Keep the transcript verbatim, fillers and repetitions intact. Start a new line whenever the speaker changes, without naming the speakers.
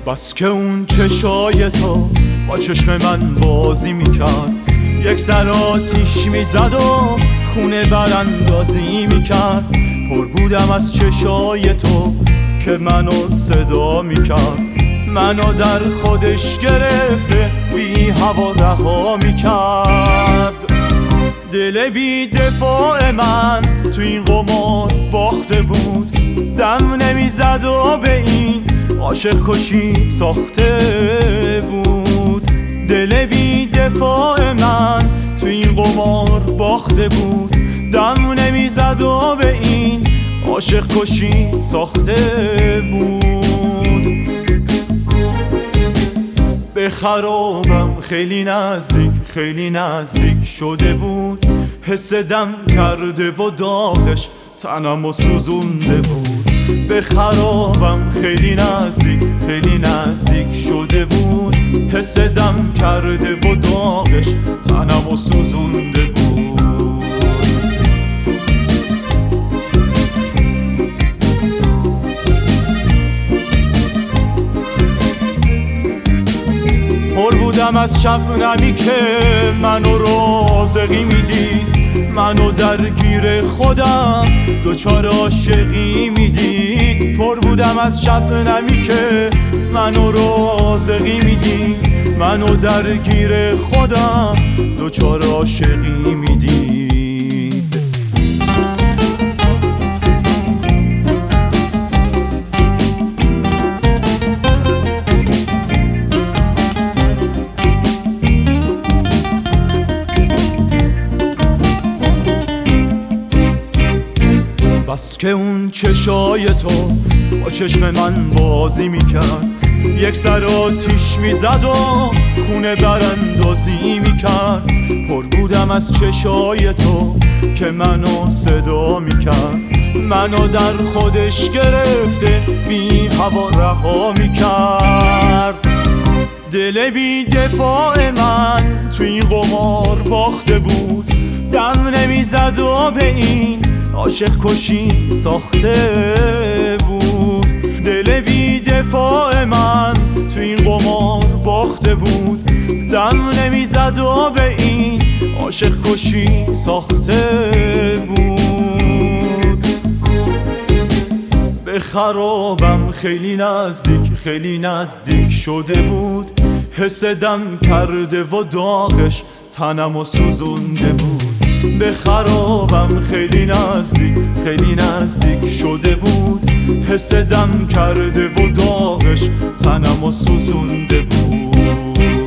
بس که اون چشای تو با چشم من بازی میکرد، یک سر آتیش میزد و خونه براندازی میکرد. پر بودم از چشای تو که منو صدا میکرد، منو در خودش گرفته بی هوا رها میکرد. دل بی دفاع من تو این قمار باخته بود، دم نمیزد و به این عاشق کشی ساخته بود. دل بی دفاع من تو این قمار باخته بود، دم نمیزد و به این عاشق کشی ساخته بود. به خرابم خیلی نزدیک خیلی نزدیک شده بود، حس دم کرده و داغش تنم و سوزونده بود. به خرابم خیلی نزدیک خیلی نزدیک شده بود، حس دم کرده و داغش تنم و سوزونده بود. پر بودم از شبنمی که منو رازقی میدید، منو درگیر خودم دوچار عاشقی میدید. پر بودم از شبنمی که منو رازقی میدید، منو درگیر خودم دوچار عاشقی میدید. بس که اون چشای تو با چشم من بازی میکرد، یک سر آتیش میزد و خونه براندازی میکرد. پر بودم از چشای تو که منو صدا میکرد، منو در خودش گرفته بی هوا رها میکرد. دل بی دفاع من تو این قمار باخته بود، دم نمیزد و به این عاشق کشی ساخته بود. دل بی دفاع من تو این قمار باخته بود، دم نمیزد و به این عاشق کشی ساخته بود. به خرابم خیلی نزدیک خیلی نزدیک شده بود، حس دم کرده و داغش تنم و سوزونده بود. به خرابم خیلی نزدیک خیلی نزدیک شده بود، حس دم کرده و داغش تنم و سوزونده بود.